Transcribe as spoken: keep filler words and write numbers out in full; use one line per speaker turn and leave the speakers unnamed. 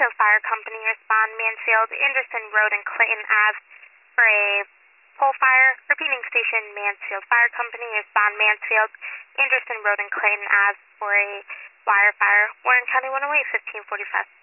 Mansfield Fire Company, respond Mansfield, Anderson Road and Clinton Ave for a pole fire. Repeating station, Mansfield Fire Company, respond Mansfield, Anderson Road and Clinton Ave for a wire fire. Warren County one oh eight, fifteen forty-five.